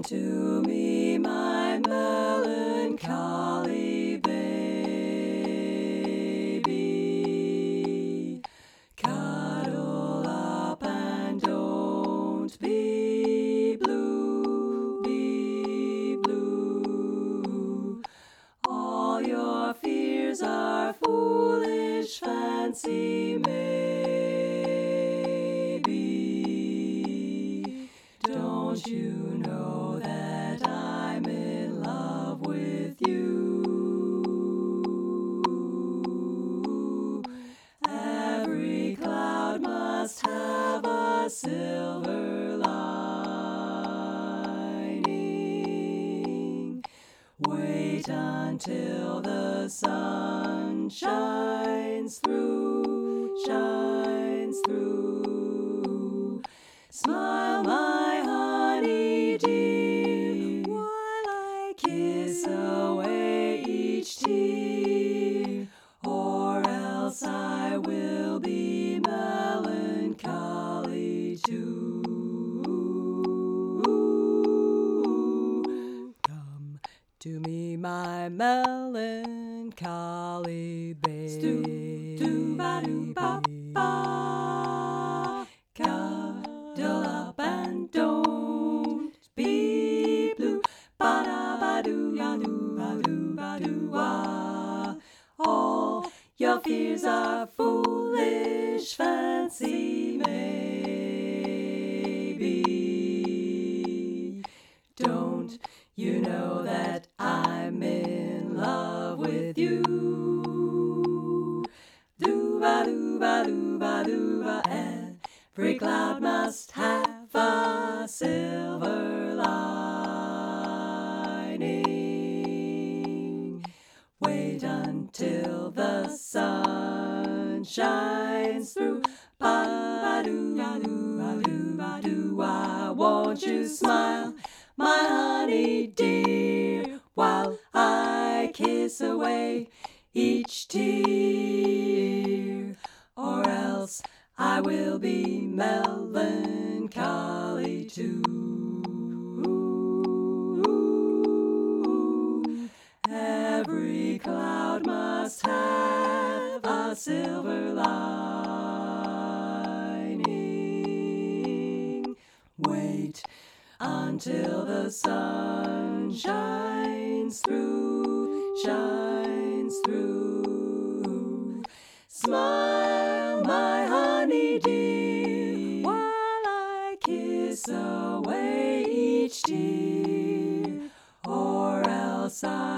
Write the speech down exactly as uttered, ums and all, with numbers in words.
to me, my melancholy baby. Cuddle up and don't be blue, be blue. All your fears are foolish fancy, maybe. Don't you know that I'm in love with you? Every cloud must have a silver lining. Wait until the sun shines through, shines through. Smile, my honey dear, while I kiss away each tear, or else I will be melancholy too. Come to me, my melancholy baby. Cuddle up and don't be blue. Ba-da-ba-doo-ba-doo-ba-doo-ba-doo-ah. All your fears are foolish fancy, maybe. Don't you know that I'm in love with you? Do-ba-doo-ba-doo-ba-doo-ba. Every cloud must have a silver lining. Wait until the sun shines through. Ba-doo-ba-doo-ba-doo-ba-doo-ah. Won't you smile, my honey dear, while I kiss away each tear, or else I will be melancholy too. Every cloud must have a silver lining. Wait until the sun shines through, shines through. Smile, my honey dear, while I kiss away each tear, or else I